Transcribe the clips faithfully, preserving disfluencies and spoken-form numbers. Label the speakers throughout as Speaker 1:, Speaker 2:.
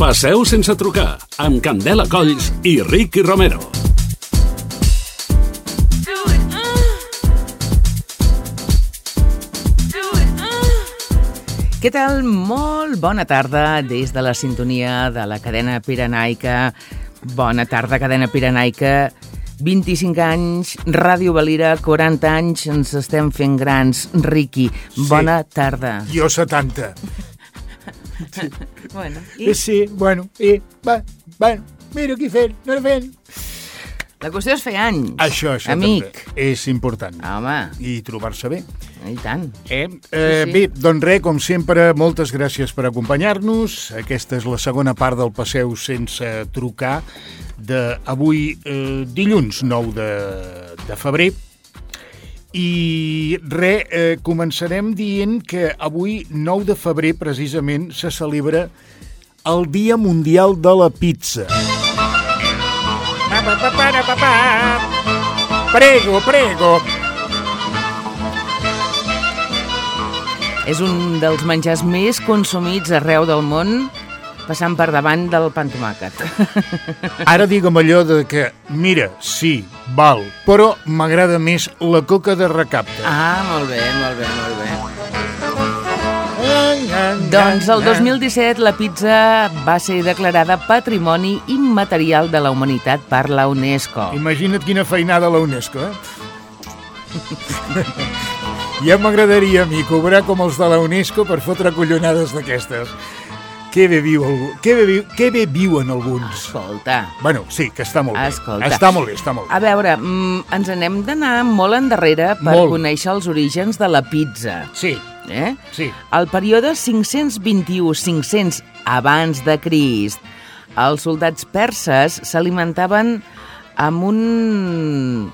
Speaker 1: Passeu sense trucar, amb Candela Colls i Ricky Romero.
Speaker 2: Què tal? Molt bona tarda des de la sintonia de la cadena Pirenaica. Bona tarda, cadena Pirenaica. vint-i-cinc anys, Ràdio Valira, quaranta anys, ens estem fent grans. Ricky, bona sí. Tarda.
Speaker 3: Jo setanta.
Speaker 2: Sí. Bueno, i?
Speaker 3: Sí, bueno, i, va, bueno, mira qui fent, no fent.
Speaker 2: La qüestió és fer anys.
Speaker 3: Això, això
Speaker 2: amic.
Speaker 3: També és important.
Speaker 2: Home.
Speaker 3: I trobar-se bé.
Speaker 2: I tant.
Speaker 3: Eh? Eh, sí, sí. Bé, doncs res, com sempre, moltes gràcies per acompanyar-nos. Aquesta és la segona part del Passeu sense trucar d'avui, eh, dilluns nou de, de febrer. I res, eh, començarem dient que avui, nou de febrer, precisament, se celebra el Dia Mundial de la Pizza. Prego, prego.
Speaker 2: És un dels menjars més consumits arreu del món, passant per davant del pa amb tomàquet.
Speaker 3: Ara digue'm allò de que, mira, sí, val, però m'agrada més la coca de recapte.
Speaker 2: Ah, molt bé, molt bé, molt bé. Doncs el dos mil disset la pizza va ser declarada Patrimoni Immaterial de la Humanitat per la UNESCO.
Speaker 3: Imagina't quina feinada la UNESCO, eh? Ja m'agradaria a mi cobrar com els de la UNESCO per fotre collonades d'aquestes. Que bé viu algú, que bé, viu, que bé viuen alguns.
Speaker 2: Escolta.
Speaker 3: Bueno, sí, que està molt bé.
Speaker 2: Escolta.
Speaker 3: Està molt bé, està molt bé.
Speaker 2: A veure, mm, ens anem d'anar molt endarrere per
Speaker 3: molt.
Speaker 2: conèixer els orígens de la pizza.
Speaker 3: Sí.
Speaker 2: Eh?
Speaker 3: Sí.
Speaker 2: Al període cinc-cents vint-i-u a cinc-cents abans de Crist, els soldats perses s'alimentaven amb un...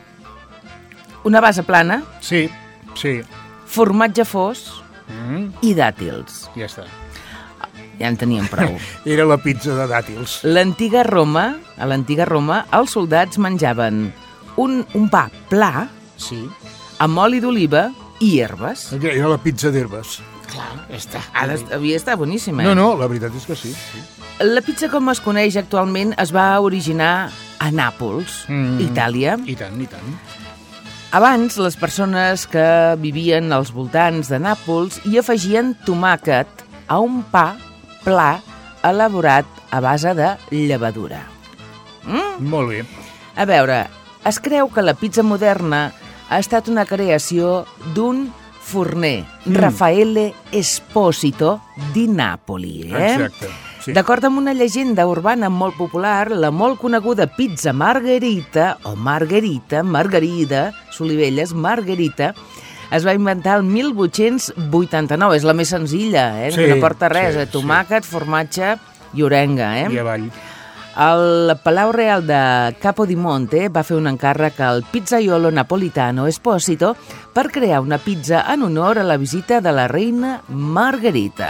Speaker 2: una base plana,
Speaker 3: Sí, sí.
Speaker 2: formatge fos
Speaker 3: Mm.
Speaker 2: i dàtils.
Speaker 3: Ja està.
Speaker 2: Ja en teníem prou.
Speaker 3: Era la pizza de dàtils.
Speaker 2: L'antiga Roma, a l'antiga Roma, els soldats menjaven un, un pa pla
Speaker 3: Sí.
Speaker 2: amb oli d'oliva i herbes.
Speaker 3: Era la pizza d'herbes.
Speaker 2: Clar, està. Ara havia d'estar boníssima.
Speaker 3: No, no, la veritat és que sí. sí.
Speaker 2: La pizza, com es coneix actualment, es va originar a Nàpols,
Speaker 3: Mm.
Speaker 2: Itàlia.
Speaker 3: I tant, i tant.
Speaker 2: Abans, les persones que vivien als voltants de Nàpols hi afegien tomàquet a un pa pla elaborat a base de llevadura. Mm?
Speaker 3: Molt bé.
Speaker 2: A veure, es creu que la pizza moderna ha estat una creació d'un forner, mm. Raffaele Esposito di Napoli. Eh?
Speaker 3: Exacte. Sí.
Speaker 2: D'acord amb una llegenda urbana molt popular, la molt coneguda pizza margherita, o margherita, margarida, Solivelles, margherita, es va inventar el mil vuit-cents vuitanta-nou. És la més senzilla, eh?
Speaker 3: Sí,
Speaker 2: que no porta res,
Speaker 3: sí,
Speaker 2: eh? tomàquet, sí. formatge i orenga. Eh?
Speaker 3: I avall.
Speaker 2: El Palau Real de Capodimonte va fer un encàrrec al pizzaiolo napolitano Esposito per crear una pizza en honor a la visita de la reina Margherita.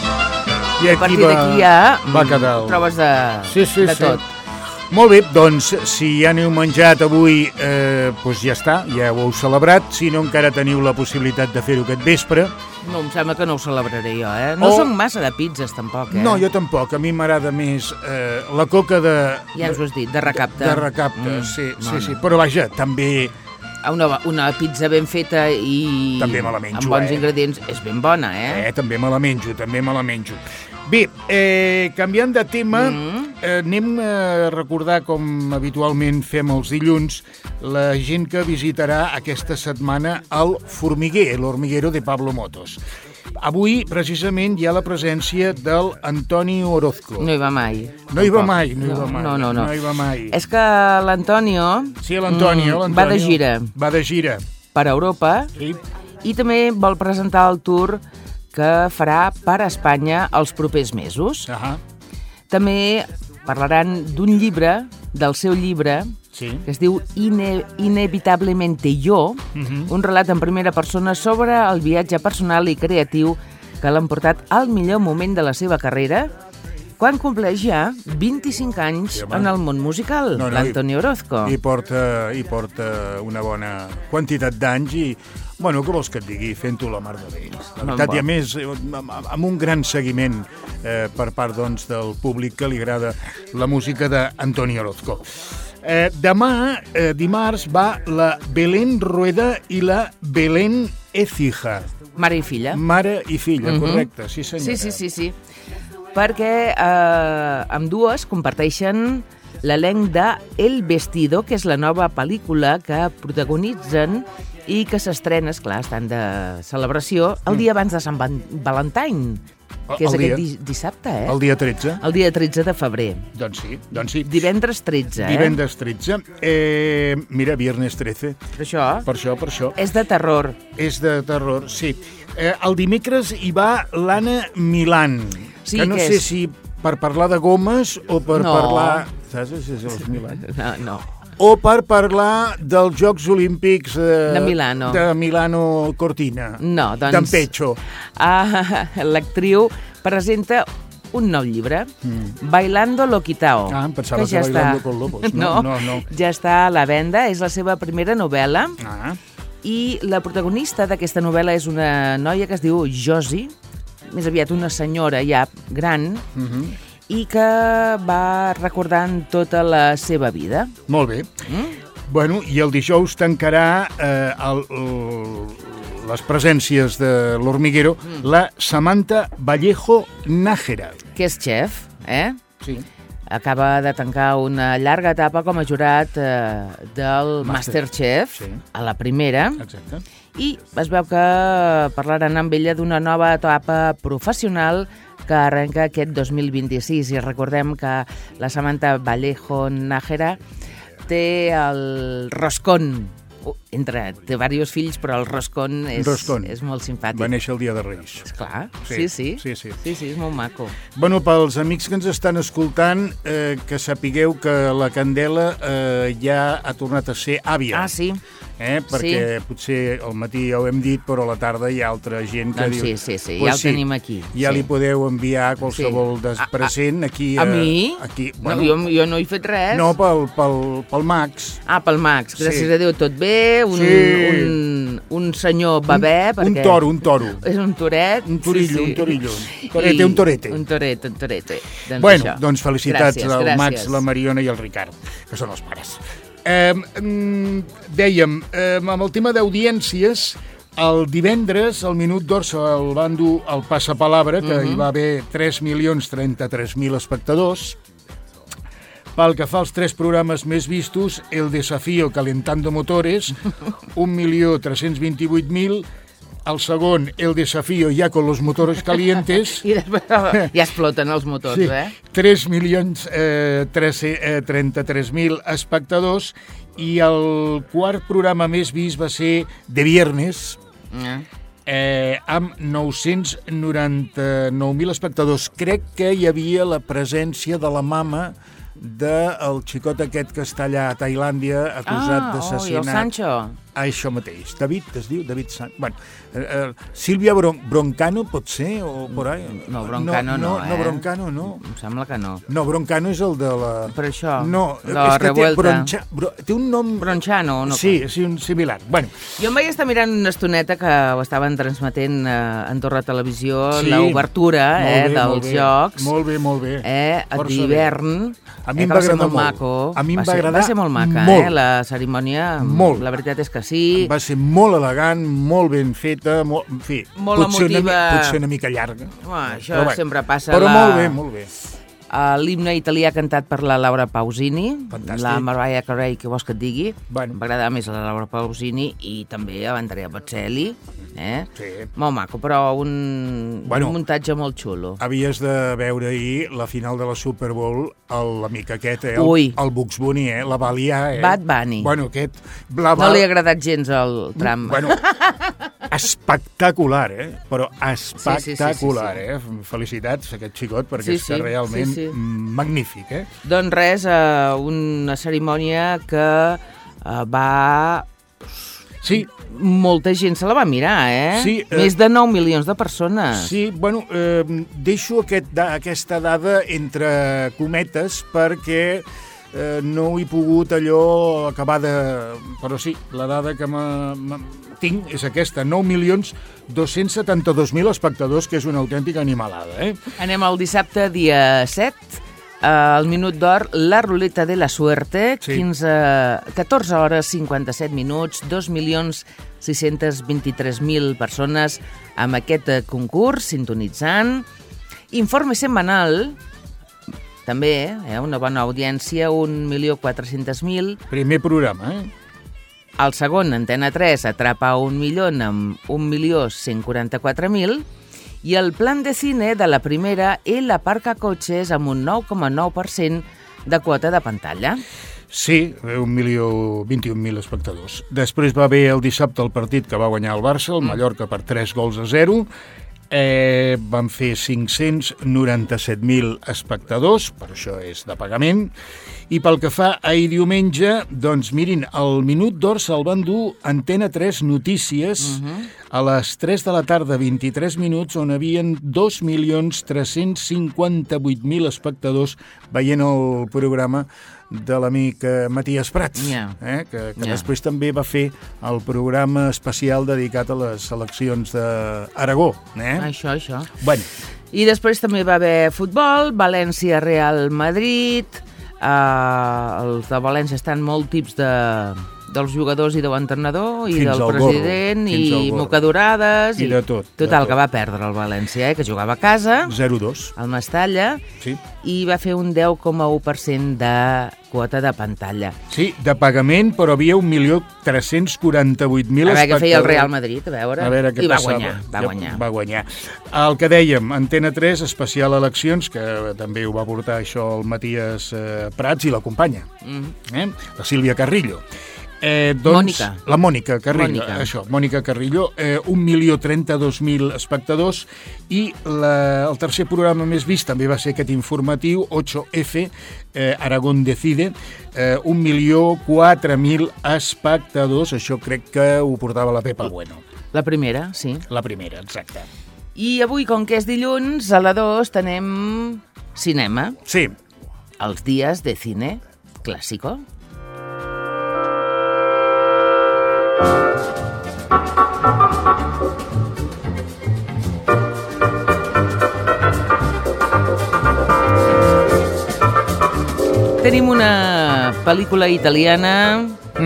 Speaker 3: I
Speaker 2: a partir
Speaker 3: va,
Speaker 2: d'aquí ja
Speaker 3: va quedar el...
Speaker 2: trobes de,
Speaker 3: sí, sí,
Speaker 2: de
Speaker 3: sí.
Speaker 2: tot.
Speaker 3: Molt bé, doncs, si ja n'heu menjat avui, eh, doncs ja està, ja ho heu celebrat. Si no, encara teniu la possibilitat de fer-ho aquest vespre.
Speaker 2: No, em sembla que no ho celebraré jo, eh? No
Speaker 3: o...
Speaker 2: soc massa de pizzas, tampoc, eh?
Speaker 3: No, jo tampoc. A mi m'agrada més eh, la coca de...
Speaker 2: Ja ens ho has dit, de recapte.
Speaker 3: De recapte, mm, sí,
Speaker 2: no,
Speaker 3: sí,
Speaker 2: no.
Speaker 3: sí. Però vaja, també...
Speaker 2: Una, una pizza ben feta i...
Speaker 3: També me la menjo,
Speaker 2: amb bons
Speaker 3: eh?
Speaker 2: ingredients és ben bona, eh?
Speaker 3: Eh, també me la menjo, també me la menjo. Bé, eh, canviant de tema,
Speaker 2: Mm.
Speaker 3: eh, anem a recordar, com habitualment fem els dilluns, la gent que visitarà aquesta setmana el Formiguer, l'Hormiguero de Pablo Motos. Avui, precisament, hi ha la presència del Antoni Orozco.
Speaker 2: No hi va mai.
Speaker 3: No hi va
Speaker 2: Tampoc.
Speaker 3: mai, no hi va mai.
Speaker 2: No, no, no.
Speaker 3: No hi va mai.
Speaker 2: És que l'Antonio...
Speaker 3: Sí, l'Antonio, l'Antonio.
Speaker 2: Va de gira.
Speaker 3: Va de gira.
Speaker 2: Per Europa.
Speaker 3: Sí.
Speaker 2: I també vol presentar el tour que farà per Espanya els propers mesos.
Speaker 3: Ahà.
Speaker 2: També parlaran d'un llibre, del seu llibre,
Speaker 3: Sí.
Speaker 2: que es diu Ine Inevitablemente Yo,
Speaker 3: Mhm.
Speaker 2: un relat en primera persona sobre el viatge personal i creatiu que l'han portat al millor moment de la seva carrera, quan compleix ja vint-i-cinc anys
Speaker 3: Sí, home.
Speaker 2: en el món musical,
Speaker 3: No, no,
Speaker 2: l'Antoni Orozco.
Speaker 3: I porta, I porta una bona quantitat d'anys i Bueno, què vols que et digui? Fent-ho la mar de bé. La
Speaker 2: Bon,
Speaker 3: veritat,
Speaker 2: bon.
Speaker 3: i a més, amb un gran seguiment eh, per part doncs, del públic que li agrada la música d'Antoni Orozco. Eh, demà, eh, dimarts, va la Belén Rueda i la Belén Écija.
Speaker 2: Mare i filla.
Speaker 3: Mare i filla,
Speaker 2: Mhm.
Speaker 3: correcte, sí senyora.
Speaker 2: Sí, sí, sí, sí. Perquè eh, amb dues comparteixen l'elenc de El Vestido, que és la nova pel·lícula que protagonitzen i que s'estrena, esclar, estan de celebració, el dia abans de Sant Van- Valentine, que és
Speaker 3: El dia.
Speaker 2: aquest di dissabte, eh?
Speaker 3: El dia tretze?
Speaker 2: El dia tretze de febrer.
Speaker 3: Doncs sí, doncs sí.
Speaker 2: Divendres tretze, eh?
Speaker 3: Divendres tretze. Eh, mira, viernes trece.
Speaker 2: Per això
Speaker 3: Per això, per això.
Speaker 2: és de terror.
Speaker 3: És de terror, sí. Eh, el dimecres hi va l'Anna Milán,
Speaker 2: Sí,
Speaker 3: que no
Speaker 2: que
Speaker 3: sé
Speaker 2: és-
Speaker 3: si per parlar de gomes o per
Speaker 2: No.
Speaker 3: parlar... Saps? És els Milán.
Speaker 2: No, no.
Speaker 3: O per parlar dels Jocs Olímpics eh,
Speaker 2: De Milano.
Speaker 3: de Milano Cortina.
Speaker 2: No, doncs...
Speaker 3: D'Ampecho.
Speaker 2: Ah, l'actriu presenta un nou llibre, mm. Bailando lo quitao.
Speaker 3: Ah, em pensava
Speaker 2: que ja
Speaker 3: que Bailando con lobos. No, no, no.
Speaker 2: Ja està a la venda, és la seva primera novel·la
Speaker 3: Ah,
Speaker 2: i la protagonista d'aquesta novel·la és una noia que es diu Josie, més aviat una senyora ja gran,
Speaker 3: uh -huh.
Speaker 2: i que va recordant tota la seva vida.
Speaker 3: Molt bé.
Speaker 2: Mm?
Speaker 3: Bueno, i el dijous tancarà eh, el, el, les presències de l'Hormiguero mm. la Samantha Vallejo Nájera.
Speaker 2: Que és xef, eh?
Speaker 3: Sí.
Speaker 2: Acaba de tancar una llarga etapa com a jurat eh, del
Speaker 3: Master.
Speaker 2: Masterchef,
Speaker 3: Sí.
Speaker 2: a la primera,
Speaker 3: Exacte.
Speaker 2: i es veu que parlaran amb ella d'una nova etapa professional que arrenca aquest dos mil vint-i-sis. I recordem que la Samantha Vallejo Nájera té el roscón. Entre, té diversos fills, però el roscón és,
Speaker 3: Roscón.
Speaker 2: és molt simpàtic.
Speaker 3: Va néixer el dia de Reis.
Speaker 2: Esclar,
Speaker 3: Sí,
Speaker 2: sí, sí.
Speaker 3: sí, sí.
Speaker 2: Sí, sí, és molt maco.
Speaker 3: Bueno, pels amics que ens estan escoltant, eh, que sapigueu que la Candela eh, ja ha tornat a ser àvia.
Speaker 2: Ah, sí?
Speaker 3: Eh? Perquè sí. Potser al matí ja ho hem dit, però a la tarda hi ha altra gent que
Speaker 2: Doncs
Speaker 3: diu...
Speaker 2: sí, sí, sí,
Speaker 3: pues
Speaker 2: ja el tenim aquí.
Speaker 3: Ja
Speaker 2: sí.
Speaker 3: li podeu enviar qualsevol
Speaker 2: Sí.
Speaker 3: des
Speaker 2: A- a-
Speaker 3: present aquí.
Speaker 2: A mi?
Speaker 3: Aquí.
Speaker 2: Bueno, no, jo, jo no he fet res.
Speaker 3: No, pel, pel, pel Max.
Speaker 2: Ah, pel Max, gràcies
Speaker 3: Sí.
Speaker 2: a Déu, tot bé, un,
Speaker 3: Sí.
Speaker 2: un, un senyor bebè,
Speaker 3: Un,
Speaker 2: perquè...
Speaker 3: un toro, un toro.
Speaker 2: És un toret.
Speaker 3: Un torillo,
Speaker 2: sí, sí.
Speaker 3: un torillo. Torete,
Speaker 2: I-
Speaker 3: un torete.
Speaker 2: Un torete, un torete. Doncs
Speaker 3: Bueno,
Speaker 2: això.
Speaker 3: doncs felicitats
Speaker 2: Gràcies,
Speaker 3: al
Speaker 2: gràcies.
Speaker 3: Max, la Mariona i el Ricard, que són els pares. Eh, mm, dèiem, eh, amb el tema d'audiències, el divendres, al Minut d'Or, se'l van dur al Passapalabra, que uh -huh. hi va haver tres milions trenta-tres mil espectadors. Pel que fa als tres programes més vistos, El Desafío Calentando Motores, un milió tres-cents vint-i-vuit mil, el segon, El Desafío Ya con los Motores Calientes,
Speaker 2: I després ja exploten els motors,
Speaker 3: sí,
Speaker 2: eh?
Speaker 3: tres milions eh, trenta-tres mil espectadors, i el quart programa més vist va ser De Viernes,
Speaker 2: Ah.
Speaker 3: eh, amb nou-cents noranta-nou mil espectadors. Crec que hi havia la presència de la mama del xicot aquest que està allà a Tailàndia acusat
Speaker 2: Ah,
Speaker 3: d'assassinat.
Speaker 2: oh, i el Sancho.
Speaker 3: Ah, això mateix. David, es diu? David Sancho. Bueno, eh, eh, Sílvia Bron Broncano, pot ser? O por ahí?
Speaker 2: No, Broncano no,
Speaker 3: no,
Speaker 2: eh?
Speaker 3: no, Broncano no.
Speaker 2: Em sembla que no.
Speaker 3: No, Broncano és el de la...
Speaker 2: Per això,
Speaker 3: No,
Speaker 2: de la
Speaker 3: és que té,
Speaker 2: revuelta.
Speaker 3: Broncha... Bro... té un nom...
Speaker 2: Bronchano, no?
Speaker 3: Sí, sí, un similar. Bueno,
Speaker 2: Jo em vaig estar mirant una estoneta que ho estaven transmetent eh, a Andorra Televisió,
Speaker 3: sí,
Speaker 2: l'obertura
Speaker 3: molt
Speaker 2: eh,
Speaker 3: bé, molt
Speaker 2: dels
Speaker 3: bé.
Speaker 2: Jocs.
Speaker 3: Molt bé, molt bé.
Speaker 2: Eh,
Speaker 3: Força
Speaker 2: d'hivern.
Speaker 3: A mi
Speaker 2: eh,
Speaker 3: em
Speaker 2: que
Speaker 3: va
Speaker 2: ser
Speaker 3: agradar
Speaker 2: molt
Speaker 3: molt.
Speaker 2: maco.
Speaker 3: A mi em va
Speaker 2: ser,
Speaker 3: agradar
Speaker 2: Va ser molt maca,
Speaker 3: molt.
Speaker 2: eh, la cerimònia.
Speaker 3: Molt.
Speaker 2: La veritat és que sí.
Speaker 3: Va ser molt elegant, molt ben feta, molt, en fi,
Speaker 2: Molt
Speaker 3: potser, una, mi-
Speaker 2: emotiva.
Speaker 3: potser una mica llarga.
Speaker 2: Home, això
Speaker 3: Però bé,
Speaker 2: sempre passa.
Speaker 3: Però
Speaker 2: la...
Speaker 3: molt bé, molt bé.
Speaker 2: Uh, L'himne italià cantat per la Laura Pausini,
Speaker 3: Fantàstic.
Speaker 2: la Mariah Carey, que vols que et digui.
Speaker 3: Bueno.
Speaker 2: Em va agradar més la Laura Pausini i també l'Andrea Bocelli. Eh?
Speaker 3: Sí.
Speaker 2: Molt maco, però un,
Speaker 3: Bueno.
Speaker 2: un muntatge molt xulo.
Speaker 3: Havies de veure ahir la final de la Super Bowl, el- l'amic aquest, eh, el,
Speaker 2: Ui.
Speaker 3: el Bugs Bunny, eh, la va liar, eh?
Speaker 2: Bad Bunny.
Speaker 3: Bueno, aquest... La va...
Speaker 2: No li ha agradat gens el tram.
Speaker 3: Bueno, espectacular, eh? Però espectacular,
Speaker 2: Sí, sí, sí, sí, sí.
Speaker 3: eh? Felicitats a aquest xicot, perquè
Speaker 2: Sí,
Speaker 3: és que
Speaker 2: sí,
Speaker 3: realment
Speaker 2: sí, sí.
Speaker 3: magnífic, eh?
Speaker 2: Doncs res, eh, una cerimònia que eh, va...
Speaker 3: Sí,
Speaker 2: Molta gent se la va mirar, eh?
Speaker 3: Sí, eh,
Speaker 2: Més de nou milions de persones.
Speaker 3: sí, bueno, eh, deixo aquest, da, aquesta dada entre cometes perquè eh, no he pogut allò acabar de... Però sí, la dada que m'ha... tinc és aquesta, nou milions dos-cents setanta-dos mil espectadors, que és una autèntica animalada, eh?
Speaker 2: Anem al dissabte, dia set, al Minut d'Or, la ruleta de la suerte,
Speaker 3: Sí.
Speaker 2: quinze, catorze hores cinquanta-set minuts, dos milions sis-cents vint-i-tres mil persones amb aquest eh, concurs, sintonitzant. Informe setmanal, també, eh, una bona audiència, un milió quatre-cents mil.
Speaker 3: Primer programa, eh?
Speaker 2: El segon, Antena tres, atrapa un milió amb un milió cent quaranta-quatre mil. I el plan de cine de la primera, el aparca cotxes amb un nou coma nou per cent de quota de pantalla.
Speaker 3: Sí, un milió vint-i-un mil espectadors. Després va haver el dissabte el partit que va guanyar el Barça, el Mallorca, per tres gols a zero. Eh, van fer cinc-cents noranta-set mil espectadors, per això és de pagament. I pel que fa a ahir diumenge, doncs mirin, el Minut d'Or se'l van dur Antena tres Notícies uh-huh. a les tres de la tarda, vint-i-tres minuts, on havien dos milions tres-cents cinquanta-vuit mil espectadors veient el programa de l'amic Matías Prats,
Speaker 2: yeah.
Speaker 3: eh? que, que
Speaker 2: yeah.
Speaker 3: després també va fer el programa especial dedicat a les eleccions d'Aragó. Eh?
Speaker 2: Això, això.
Speaker 3: Bueno.
Speaker 2: I després també va haver futbol, València, Real Madrid. Uh, els de València estan molt tips de, dels jugadors i de l'entrenador i
Speaker 3: Fins
Speaker 2: del
Speaker 3: al
Speaker 2: president
Speaker 3: gorro. Fins al
Speaker 2: i
Speaker 3: gorro.
Speaker 2: mocadorades.
Speaker 3: I de tot, de
Speaker 2: Total,
Speaker 3: tot.
Speaker 2: que va perdre el València, eh, que jugava a casa,
Speaker 3: zero dos.
Speaker 2: al Mestalla,
Speaker 3: Sí.
Speaker 2: i va fer un deu coma u per cent de quota de pantalla.
Speaker 3: Sí, de pagament, però havia un milió tres-cents quaranta-vuit mil
Speaker 2: A veure
Speaker 3: espectadors.
Speaker 2: què feia el Real Madrid, a veure.
Speaker 3: A veure què
Speaker 2: I va
Speaker 3: passava.
Speaker 2: guanyar, va guanyar.
Speaker 3: Va guanyar. El que dèiem, Antena tres, especial eleccions, que també ho va portar això el Matías eh, Prats i l'acompanya,
Speaker 2: Mm.
Speaker 3: eh? la Sílvia Carrillo. Eh, doncs,
Speaker 2: Mònica.
Speaker 3: La Mònica Carrillo,
Speaker 2: Mònica.
Speaker 3: això, Mònica Carrillo, eh, un milió trenta-dos mil espectadors, i la, el tercer programa més vist també va ser aquest informatiu, ocho efe, eh, Aragón Decide, eh, un milió quatre mil espectadors, això crec que ho portava la Pepa Bueno.
Speaker 2: La primera, sí.
Speaker 3: La primera, exacte.
Speaker 2: I avui, com que és dilluns, a la dos tenem cinema,
Speaker 3: Sí,
Speaker 2: els dies de cine clàssico. Tenim una pel·lícula italiana,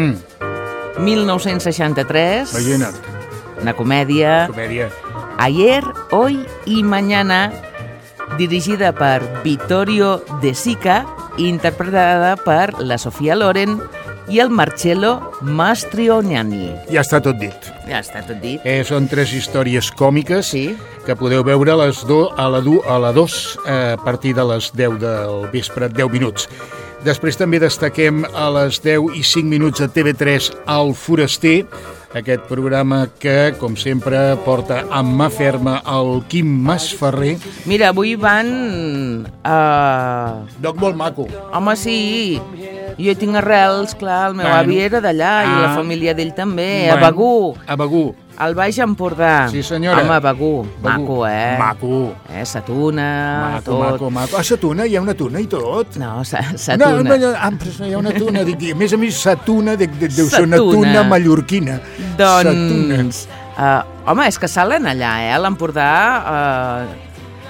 Speaker 3: mm,
Speaker 2: mil nou-cents seixanta-tres,
Speaker 3: imagina't,
Speaker 2: una comèdia,
Speaker 3: comèdia.
Speaker 2: Ayer, Hoy y Mañana, dirigida per Vittorio De Sica, interpretada per la Sofia Loren i el Marcello Mastroianni.
Speaker 3: Ja està tot dit.
Speaker 2: Ja està tot dit.
Speaker 3: Eh, són tres històries còmiques
Speaker 2: Sí.
Speaker 3: que podeu veure a les do, a la du, a la dos eh, a partir de les deu del vespre, deu minuts. Després també destaquem a les deu i cinc minuts a T V tres El Foraster, aquest programa que, com sempre, porta amb mà ferma el Quim Masferrer.
Speaker 2: Mira, avui van... Uh...
Speaker 3: Doc molt maco.
Speaker 2: Home, sí, jo tinc arrels, clar, el meu
Speaker 3: Bueno.
Speaker 2: avi era d'allà i
Speaker 3: Ah.
Speaker 2: la família d'ell també,
Speaker 3: Bueno,
Speaker 2: a Begú,
Speaker 3: A Begú.
Speaker 2: al Baix Empordà.
Speaker 3: Sí, senyora.
Speaker 2: Home, Begú,
Speaker 3: Begú.
Speaker 2: maco, eh?
Speaker 3: Maco.
Speaker 2: Eh, sa tuna,
Speaker 3: Maco,
Speaker 2: tot.
Speaker 3: maco, maco. Ah, sa tuna, hi ha una tuna i tot.
Speaker 2: No, sa, sa
Speaker 3: No,
Speaker 2: tuna.
Speaker 3: no, ah, però hi ha una tuna. Dic, a més a més, sa tuna de, de, deu ser una
Speaker 2: Sa tuna.
Speaker 3: tuna mallorquina. Sa tuna.
Speaker 2: Doncs, uh, home, és que salen allà, eh, a l'Empordà. Uh,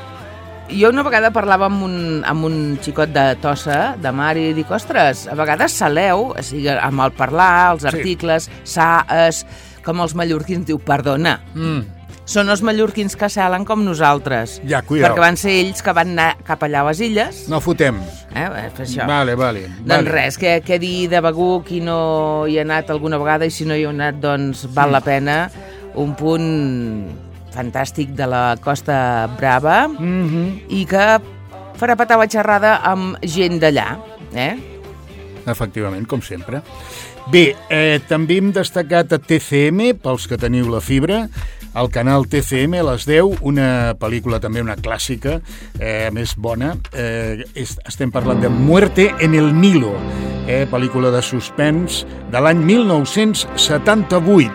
Speaker 2: jo una vegada parlava amb un, amb un xicot de Tossa, de mar, i dic, ostres, a vegades saleu, o sigui, amb el parlar, els
Speaker 3: Sí.
Speaker 2: articles, sa, es, com els mallorquins, diu, perdona,
Speaker 3: Mm.
Speaker 2: són els mallorquins que salen com nosaltres.
Speaker 3: Ja, cuidao.
Speaker 2: Perquè van ser ells que van anar cap allà a les illes.
Speaker 3: No fotem.
Speaker 2: Eh, per això.
Speaker 3: Vale, vale.
Speaker 2: Doncs
Speaker 3: vale.
Speaker 2: res, què, què dir de Begú, qui no hi ha anat alguna vegada, i si no hi ha anat, doncs val la pena. Un punt fantàstic de la Costa Brava,
Speaker 3: Mm-hmm.
Speaker 2: i que farà petar la xerrada amb gent d'allà, eh?
Speaker 3: Efectivament, com sempre. Bé, eh, també hem destacat a T C M, pels que teniu la fibra, al canal T C M a les deu, una pel·lícula també, una clàssica, eh, més bona. Eh, és, estem parlant de Muerte en el Nilo, eh, pel·lícula de suspens de l'any mil nou-cents setanta-vuit.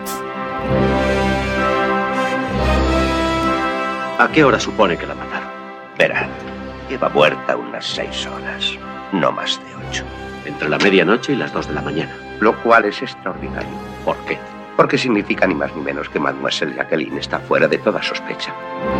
Speaker 4: ¿A qué hora supone que la mataron? Verá, lleva muerta unas seis horas, no más de ocho. Entre la medianoche y las dos de la mañana.
Speaker 5: Lo cual es extraordinario.
Speaker 4: ¿Por qué?
Speaker 5: Porque significa ni más ni menos que Mademoiselle Jacqueline está fuera de toda sospecha.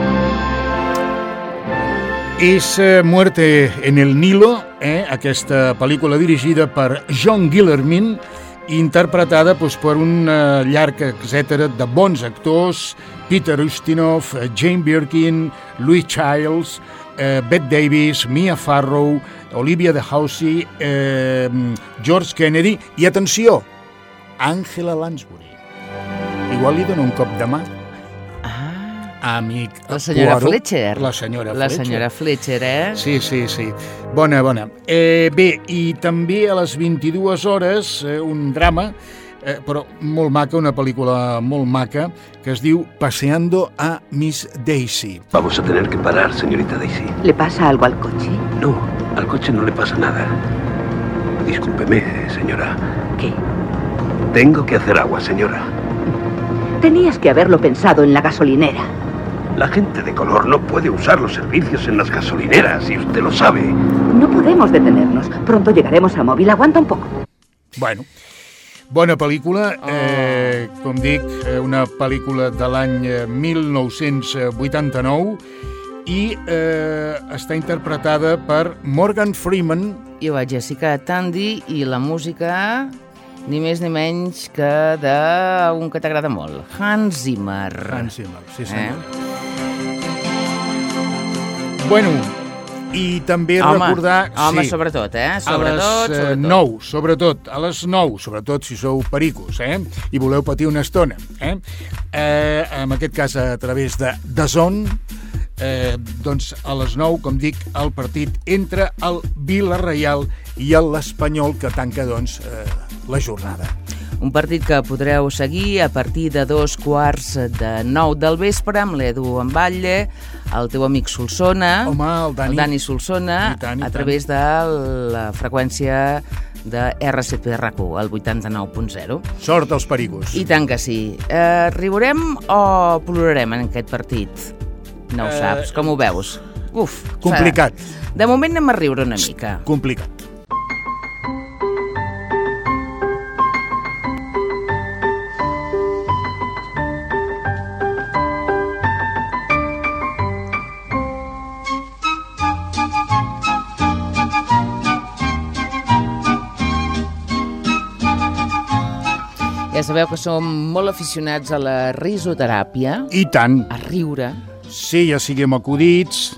Speaker 3: És eh, Muerte en el Nilo, eh, aquesta pel·lícula dirigida per John Guillermin, interpretada doncs, per un eh, llarg etcètera de bons actors, Peter Ustinov, eh, Jane Birkin, Louis Childs, eh, Bette Davis, Mia Farrow, Olivia de Havilland, eh, George Kennedy i, atenció, Angela Lansbury. Igual li dona un cop de mà.
Speaker 2: Ah,
Speaker 3: amic
Speaker 2: la senyora
Speaker 3: Poirot.
Speaker 2: Fletcher.
Speaker 3: La senyora
Speaker 2: La
Speaker 3: Fletcher.
Speaker 2: senyora Fletcher, eh?
Speaker 3: Sí, sí, sí. Bona, bona. Eh, bé, i també a les vint-i-dues hores eh, un drama, eh, però molt maca, una pel·lícula molt maca, que es diu Paseando a Miss Daisy.
Speaker 4: Vamos a tener que parar, señorita Daisy.
Speaker 6: ¿Le pasa algo al coche?
Speaker 4: No, al coche no le pasa nada. Discúlpeme, señora.
Speaker 6: ¿Qué?
Speaker 4: Tengo que hacer agua, señora.
Speaker 6: Tenías que haberlo pensado en la gasolinera.
Speaker 4: La gente de color no puede usar los servicios en las gasolineras, y usted lo sabe.
Speaker 6: No podemos detenernos. Pronto llegaremos a Móvil. Aguanta un poco.
Speaker 3: Bueno, bona pel·lícula, eh, com dic, eh, una pel·lícula de l'any eh, mil nou-cents vuitanta-nou i eh, està interpretada per Morgan Freeman.
Speaker 2: I la Jessica Tandy i la música, ni més ni menys que d'un que t'agrada molt, Hans Zimmer.
Speaker 3: Hans Zimmer, sí senyor.
Speaker 2: Eh?
Speaker 3: Bueno, i també
Speaker 2: home,
Speaker 3: recordar...
Speaker 2: Home,
Speaker 3: sí,
Speaker 2: sobretot, eh? Sobretot,
Speaker 3: a les eh,
Speaker 2: sobretot.
Speaker 3: nou, sobretot, a les nou, sobretot si sou pericos, eh? I voleu patir una estona, eh? eh en aquest cas a través de D A Z N, eh, doncs a les nou, com dic, el partit entre el Vila-Reial i l'Espanyol, que tanca, doncs, eh, la jornada.
Speaker 2: Un partit que podreu seguir a partir de dos quarts de nou del vespre amb l'Edu en Batlle, el teu amic Solsona,
Speaker 3: Home, el Dani,
Speaker 2: el Dani Solsona,
Speaker 3: I tant, i
Speaker 2: a través de la freqüència de R C P R Q, el vuitanta-nou punt zero.
Speaker 3: Sort als pericos.
Speaker 2: I tant que sí. Eh, riurem o plorarem en aquest partit? No ho
Speaker 3: Eh,
Speaker 2: saps, com ho veus? Uf,
Speaker 3: Complicat.
Speaker 2: De moment anem a riure una mica.
Speaker 3: Complicat.
Speaker 2: Ja sabeu que som molt aficionats a la risoteràpia,
Speaker 3: I tant.
Speaker 2: a riure.
Speaker 3: Sí, ja siguem acudits,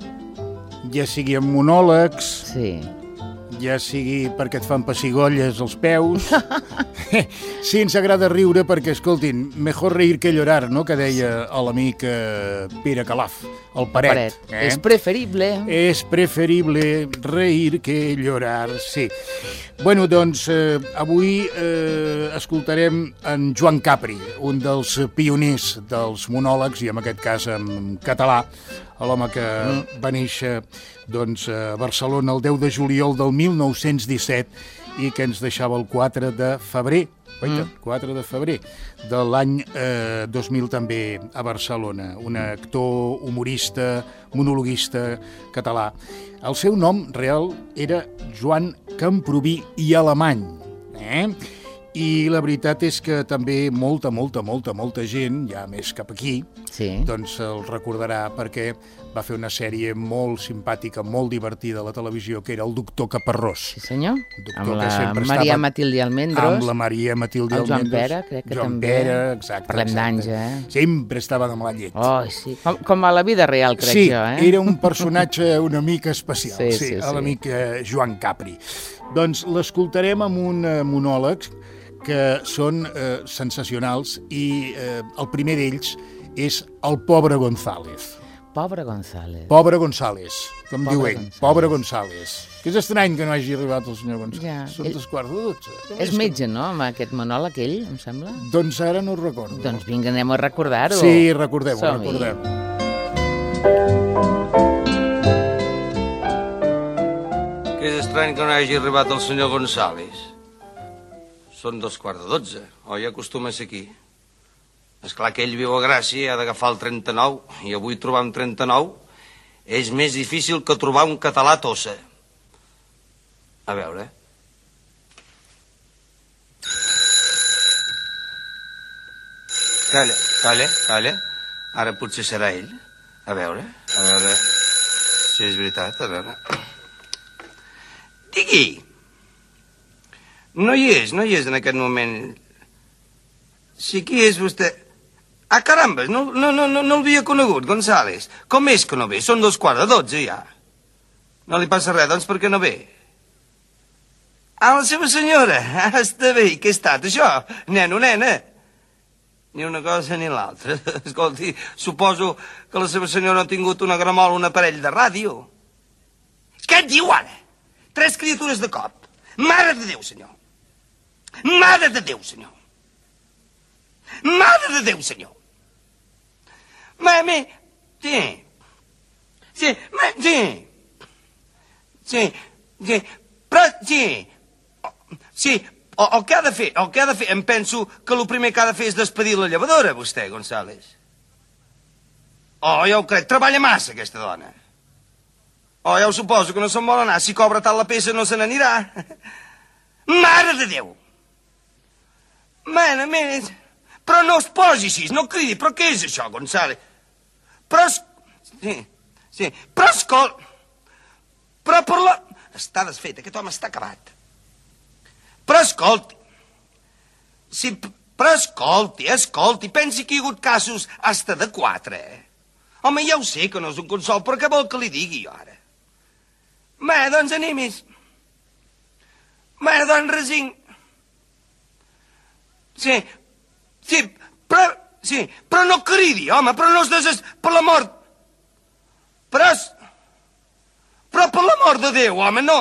Speaker 3: ja siguem monòlegs,
Speaker 2: Sí.
Speaker 3: ja sigui perquè et fan pessigolles als peus. Sí, ens agrada riure perquè, escoltin, mejor reír que llorar, no?, que deia l'amic eh, Pere Calaf, el Paret.
Speaker 2: Paret.
Speaker 3: Eh?
Speaker 2: És preferible.
Speaker 3: És preferible reír que llorar, sí. Bueno, doncs, eh, avui eh, escoltarem en Joan Capri, un dels pioners dels monòlegs, i en aquest cas en català, l'home que mm. va néixer doncs, a Barcelona el deu de juliol del mil nou-cents disset i que ens deixava el quatre de febrer, oita, mm. quatre de febrer de l'any eh, dos mil també a Barcelona. Un actor, humorista, monologuista català. El seu nom real era Joan Camprubí i Alemany. Eh? I la veritat és que també molta, molta, molta, molta gent, ja més cap aquí,
Speaker 2: Sí.
Speaker 3: doncs el recordarà perquè va fer una sèrie molt simpàtica, molt divertida a la televisió, que era el Doctor Caparrós.
Speaker 2: Sí, senyor.
Speaker 3: Doctor
Speaker 2: Amb
Speaker 3: que
Speaker 2: la
Speaker 3: sempre
Speaker 2: Maria
Speaker 3: estava-
Speaker 2: Matilde Almendros.
Speaker 3: Amb la Maria Matilde
Speaker 2: El Joan
Speaker 3: Almendros.
Speaker 2: Pere, crec que
Speaker 3: Joan
Speaker 2: també.
Speaker 3: Pere, exacte.
Speaker 2: Parlem
Speaker 3: exacte.
Speaker 2: d'anys, eh?
Speaker 3: Sempre estaven amb la llet.
Speaker 2: Oh, sí. Com, com a la vida real, crec
Speaker 3: sí,
Speaker 2: jo, eh?
Speaker 3: era un personatge una mica especial,
Speaker 2: Sí,
Speaker 3: sí,
Speaker 2: sí, sí.
Speaker 3: l'amic eh, Joan Capri. Doncs l'escoltarem amb un eh, monòleg que són eh, sensacionals i eh, el primer d'ells és el Pobre González.
Speaker 2: Pobre González.
Speaker 3: Pobre González, com
Speaker 2: Pobre
Speaker 3: diu ell,
Speaker 2: González.
Speaker 3: Pobre González. Que és estrany que no hagi arribat el senyor González.
Speaker 2: Ja,
Speaker 3: Són
Speaker 2: ell-
Speaker 3: dos quarts de dotze.
Speaker 2: És metge, no?, amb aquest monòleg, ell, em sembla?
Speaker 3: Doncs ara no ho recordo.
Speaker 2: Doncs vinga, anem a recordar-ho.
Speaker 3: Sí, recordem-ho,
Speaker 2: Som-hi.
Speaker 3: recordem.
Speaker 7: Que és estrany que no hagi arribat el senyor González. Són dos quarts de dotze, o ja acostuma a ser aquí. Esclar que ell viu a Gràcia i ha d'agafar el trenta-nou, i avui trobar un trenta-nou és més difícil que trobar un català a Tossa. A veure, Calla, calla, calla. Ara potser serà ell. A veure, a veure... Si és veritat, a veure... Digui. No hi és, no hi és en aquest moment. Si qui és vostè... Ah, carambes, no, no, no, no, no l'havia conegut, González. Com és que no ve? Són dos quarts de dotze, ja. No li passa res, doncs per què no ve? Ah, la seva senyora. Ah, està bé. I què ha estat, això? Neno, nena? Ni una cosa ni l'altra. Escolti, suposo que la seva senyora ha tingut una gramola, un aparell de ràdio. Què et diu, ara? Tres criatures de cop. Mare de Déu, senyor. Mare de Déu, senyor. Mare de Déu, senyor. Mami, sí. Sí, ma, sí. Sí, sí, però, sí. Sí, o, o què ha de fer? O què ha de fer? Em penso que el primer que ha de fer és despedir la llevadora, vostè, González. Oh, ja ho crec. Treballa massa, aquesta dona. Oh, ja ho suposo que no se'n vol anar. Si cobra tant la peça no se n'anirà. Mare de Déu! Mare, mare... Però no es posi així, no cridi. Però què és això, González? Però... Es... Sí, sí. Però escol... Però per la... Està desfet, aquest home està acabat. Però escolti... Sí, però escolti, escolti, pensi que hi ha hagut casos hasta de quatre, eh? Home, ja ho sé que no és un consol, però què vol que li digui jo ara? Bé, doncs animis. Bé, doncs resign. Sí, sí, però... Sí, però no cridi, home, però no es deses... Per la mort... Però es... Però per l'amor de Déu, home, no...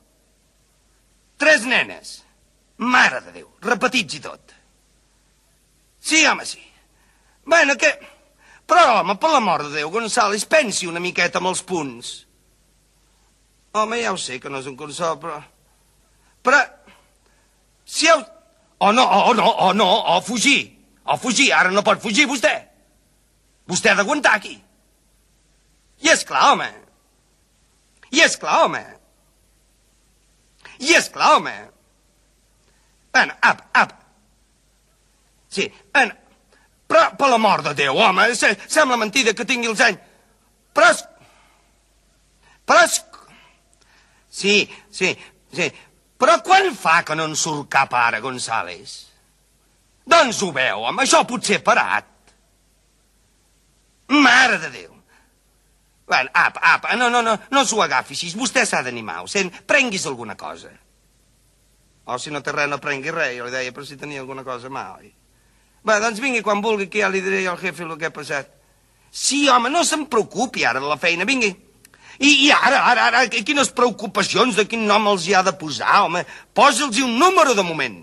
Speaker 7: Tres nenes. Mare de Déu, repetits i tot. Sí, home, sí. Bueno, que... Però, home, per l'amor de Déu, González, pensi una miqueta amb els punts. Home, ja ho sé que no és un consol, però... Però... Si heu... O no, o no, o no, o fugir. O fugir, ara no pot fugir vostè. Vostè ha d'aguantar aquí. I és clar, home. I és clar, home. I és clar, home. Bueno, apa, apa. Sí, bueno, però per l'amor de Déu, home, se, sembla mentida que tingui els anys. Però és... Però és... Sí, sí, sí. Però quan fa que no en surt cap ara, González? Doncs ho veu, home, això potser parat. Mare de Déu. Bueno, apa, apa, no, no, no, no s'ho agafi així. Vostè s'ha d'animar, ho sent? Prenguis alguna cosa. O si no té res, no prengui res. Jo li deia, però si tenia alguna cosa mà, oi? Bé, doncs vingui quan vulgui, que ja li diré al jefe el que ha passat. Sí, home, no se'n preocupi ara de la feina, vingui. I, i ara, ara, ara, quines preocupacions, de quin nom els hi ha de posar, home? Posa'ls un número de moment.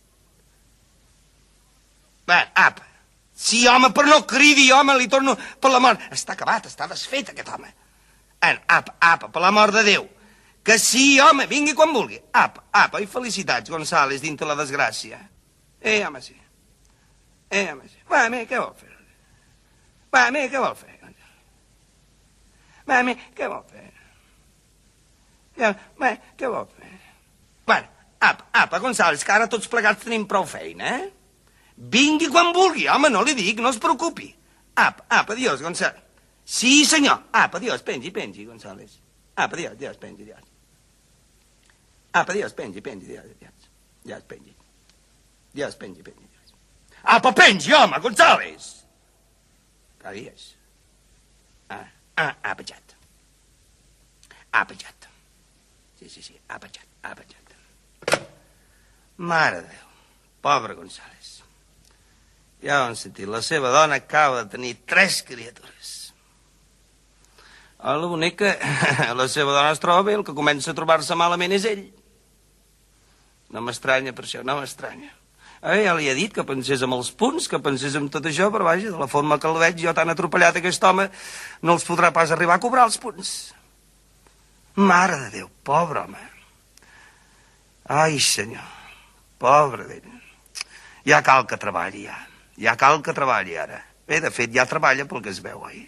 Speaker 7: Bé, apa. Sí, home, però no cridi, home, li torno per la mort. Està acabat, està desfet, aquest home. Bueno, apa, apa, per la mort de Déu. Que sí, home, vingui quan vulgui. Apa, apa, i felicitats, González, dintre la desgràcia. Eh, home, sí. Eh, home, sí. Va, a mi, què vol fer? Va, a mi, què vol fer? Va, a mi, què vol fer? Ja, va, què vol fer? Bueno, apa, apa, González, que ara tots plegats tenim prou feina, eh? Vingui quan vulgui, home, no li dic, no es preocupi. Apa, apa, adiós, González. Sí, senyor. Apa, adiós, pengi, pengi, González. Apa, adiós, adiós, pengi, adiós. Apa, adiós, pengi, pengi, adiós, adiós. Adiós, pengi. Adiós, pengi, pengi, adiós. Apa, pengi, home, González. Adiós. Ah, ah, apa, xat. Apa, xat. Sí, sí, sí, apa, xat, apa, xat. Mare de Déu, pobre González. Ja ho han sentit, la seva dona acaba de tenir tres criatures. El bonic que la seva dona es troba bé, el que comença a trobar-se malament és ell. No m'estranya per això, no m'estranya. Eh, ja li he dit que pensés amb els punts, que pensés amb tot això, però vaja, de la forma que el veig jo tan atropellat aquest home, no els podrà pas arribar a cobrar els punts. Mare de Déu, pobre home. Ai, senyor, pobre d'ell. Ja cal que treballi, ja. Ja cal que treballi, ara. Bé, de fet, ja treballa pel que es veu, oi?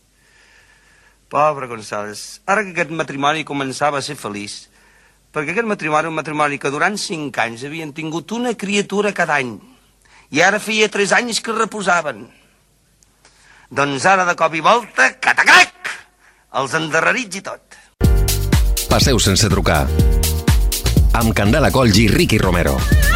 Speaker 7: Pobre González. Ara que aquest matrimoni començava a ser feliç, perquè aquest matrimoni, un matrimoni que durant cinc anys havien tingut una criatura cada any, I ara feia tres anys que reposaven. Doncs ara de cop i volta, catacrac! Els endarrerits i tot.
Speaker 8: Passeu sense trucar. Amb Candela Colls i Ricky Romero.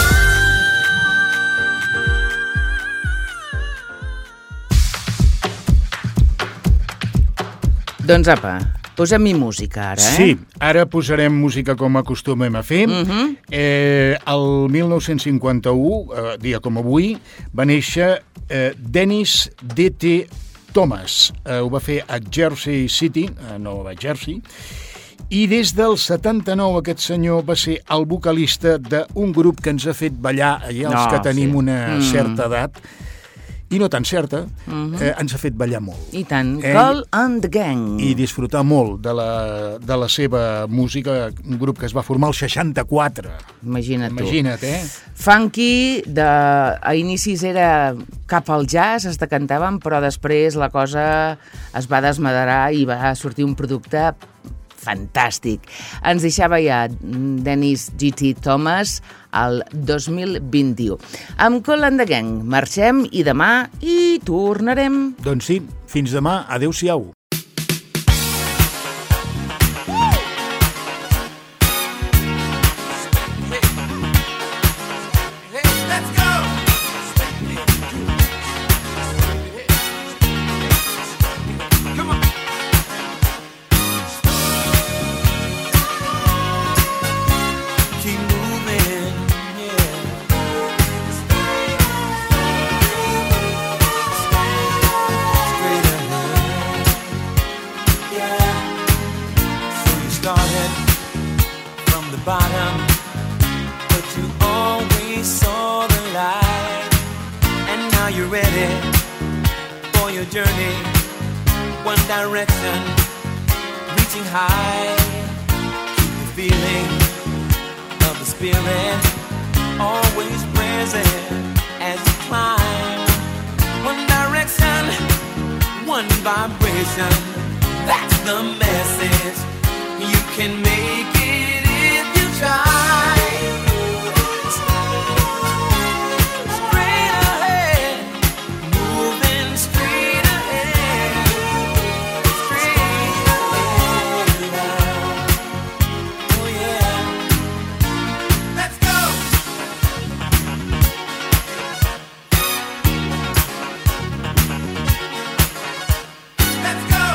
Speaker 2: Doncs apa, posem-hi música ara, eh?
Speaker 3: Sí, ara posarem música com acostumem a fer. Uh-huh. eh, el mil nou-cents cinquanta-u, eh, dia com avui, va néixer eh, Dennis D T Thomas. Eh, ho va fer a Jersey City, a Nova Jersey, i des del setanta-nou aquest senyor va ser el vocalista d'un grup que ens ha fet ballar, allà els
Speaker 2: No,
Speaker 3: que tenim
Speaker 2: sí.
Speaker 3: una
Speaker 2: Mm.
Speaker 3: certa edat, i no tan certa,
Speaker 2: Mhm.
Speaker 3: eh, ens ha fet ballar molt.
Speaker 2: I tant,
Speaker 3: Eh,
Speaker 2: Call and the Gang.
Speaker 3: I disfrutar molt de la, de la seva música, un grup que es va formar el seixanta-quatre.
Speaker 2: Imagina't tu.
Speaker 3: Imagina't, eh?
Speaker 2: Funky, de... a inicis era cap al jazz, es decantaven, però després la cosa es va desmadrar i va sortir un producte fantàstic. Ens deixava ja Dennis D T Thomas el dos mil vint-i-u. Amb Call and the Gang marxem i demà hi tornarem.
Speaker 3: Doncs sí, fins demà. Adéu-siau.
Speaker 9: Bottom, but you always saw the light, and now you're ready for your journey, one direction, reaching high. Keep the feeling of the spirit always present as you climb, one direction, one vibration, that's the message. You can make it straight ahead, moving straight ahead, straight ahead. Oh yeah, let's go. Let's go.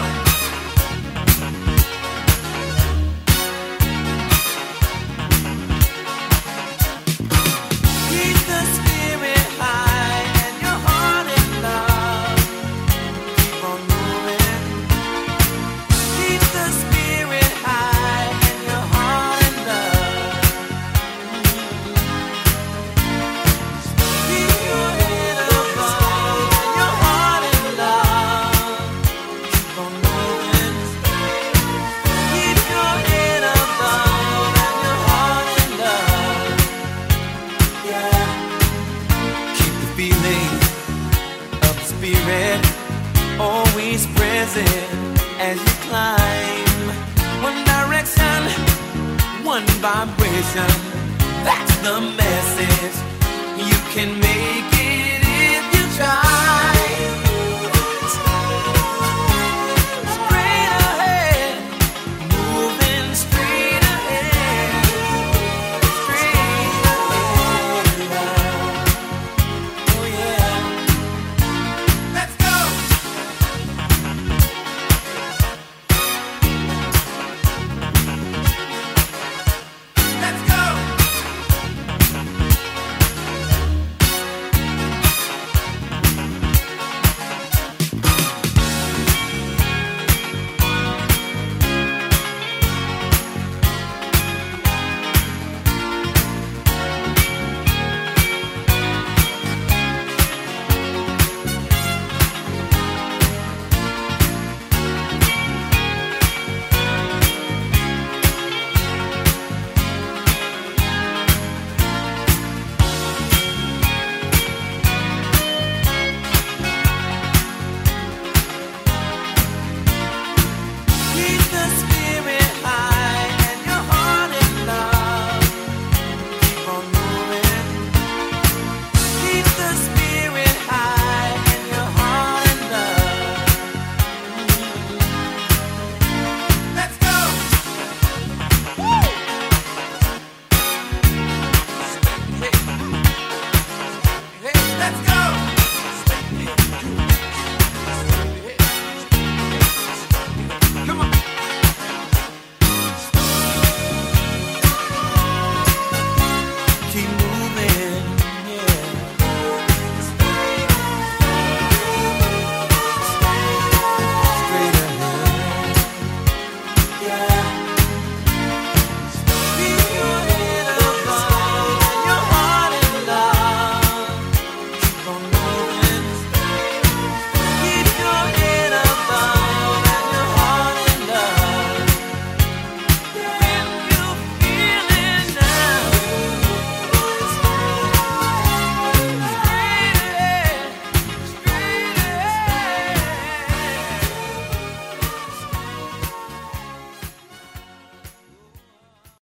Speaker 9: Always present as you climb, one direction, one vibration, that's the message.